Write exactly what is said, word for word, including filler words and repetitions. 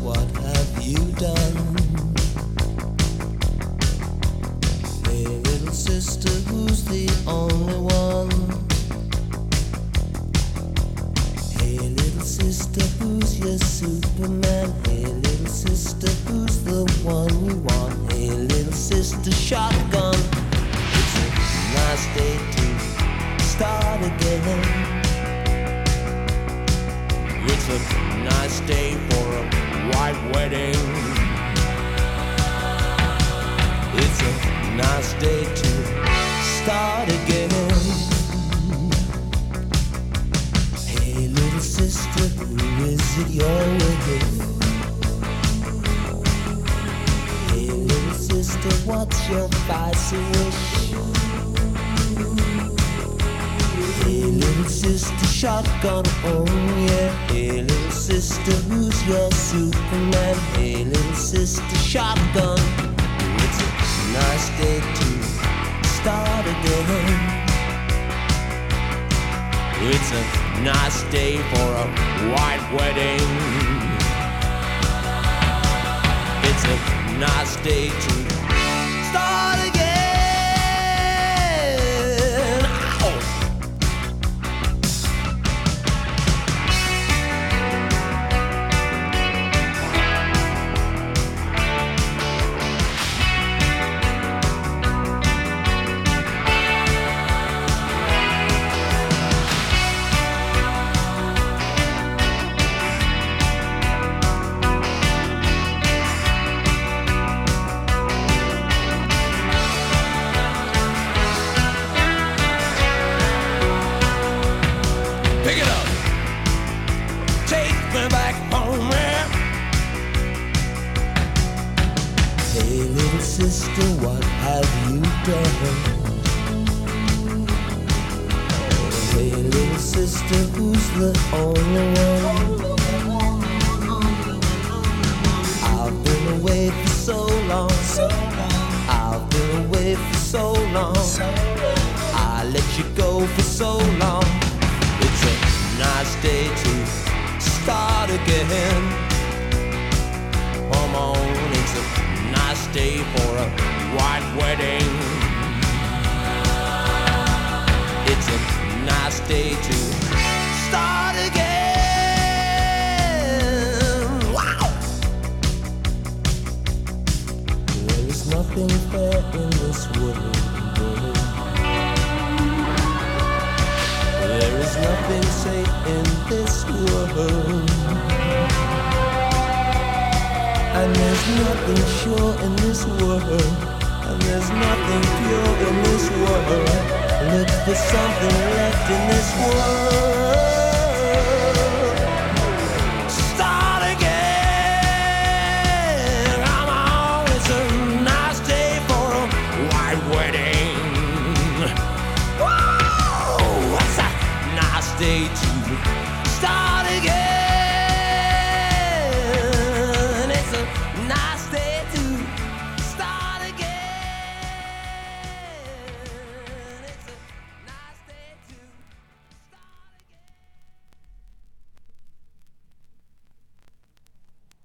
what have you done? Hey, little sister, who's the only one? Hey, little sister, who's your Superman? Hey, little sister, who's the one you want? Hey, little sister, shotgun. It's a nice day to start again. It's a nice day for a white wedding. It's a nice day to start again. Hey, little sister, who is it you're with? Hey, little sister, what's your spicy wish? Hey, little sister, shotgun, oh yeah. Hey, little sister, who's your Superman? Hey, little sister, shotgun. It's a nice day to start again. It's a nice day for a white wedding. It's a nice day to start again. Pick it up, take me back home, man. Hey, little sister, what have you done? Hey, little sister, who's the only one? I've been away for so long. I've been away for so long. I let you go for so long. It's a nice day to start again. Come on, it's a nice day for a white wedding. It's a nice day to start again. Wow! There is nothing fair in this world. There is nothing safe in this world, and there's nothing sure in this world, and there's nothing pure in this world. Look for something left in this world.